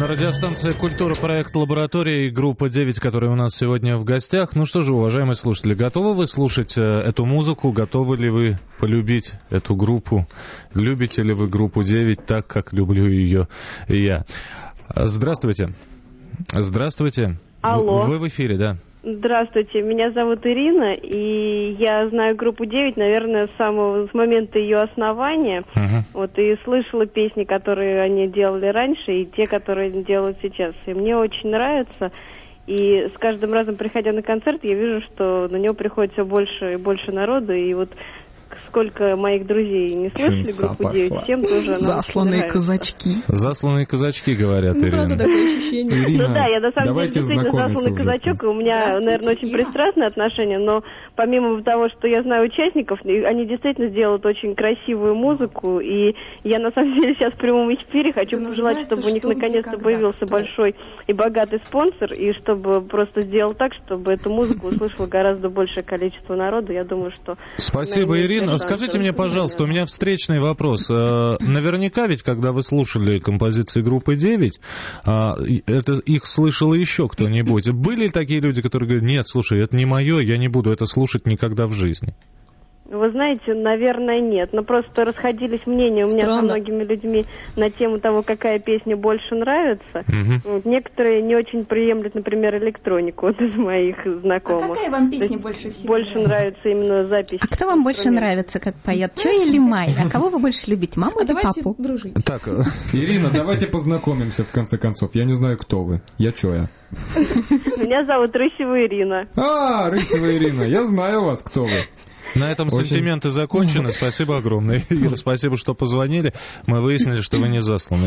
На радиостанции «Культура», проект «Лаборатория» и группа 9, которая у нас сегодня в гостях. Ну что же, уважаемые слушатели, готовы вы слушать эту музыку? Готовы ли вы полюбить эту группу? Любите ли вы группу 9 так, как люблю ее я? Здравствуйте. Здравствуйте. Алло. Вы в эфире, да? Здравствуйте, меня зовут Ирина, и я знаю группу 9, наверное, с момента ее основания. Вот, и слышала песни, которые они делали раньше, и те, которые они делают сейчас. И мне очень нравится. И с каждым разом, приходя на концерт, я вижу, что на него приходит все больше и больше народу. И вот сколько моих друзей не слышали группу 9, всем тоже она засланные казачки. Засланные казачки, говорят, Ирина. Правда, такое ощущение. Ирина, ну да, я на самом деле действительно засланный казачок, и у меня, наверное, очень пристрастные отношения, но помимо того, что я знаю участников, они действительно делают очень красивую музыку, и я на самом деле сейчас в прямом эфире хочу пожелать, чтобы у них наконец-то появился большой и богатый спонсор, и чтобы просто сделал так, чтобы эту музыку услышало гораздо большее количество народу. Я думаю, что... Спасибо, Ирина. Скажите мне, пожалуйста, у меня встречный вопрос. Наверняка ведь, когда вы слушали композиции группы 9, это их слышал еще кто-нибудь. Были такие люди, которые говорят: нет, слушай, это не мое, я не буду это слушать никогда в жизни? Вы знаете, наверное, нет. Но просто расходились мнения у меня со многими людьми на тему того, какая песня больше нравится. Вот, некоторые не очень приемлют, например, электронику, вот из моих знакомых. А какая вам песня больше всего больше нравится именно запись? А кто вам больше нравится, как поет? Чоя или Май? А кого вы больше любите, маму или папу? Дружить. Так, Ирина, давайте познакомимся в конце концов. Я не знаю, кто вы. Я Чоя. Меня зовут Рысева Ирина. Рысева Ирина, я знаю вас, кто вы. На этом сантименты закончены. Спасибо огромное, Ира. Спасибо, что позвонили. Мы выяснили, что вы не засланы.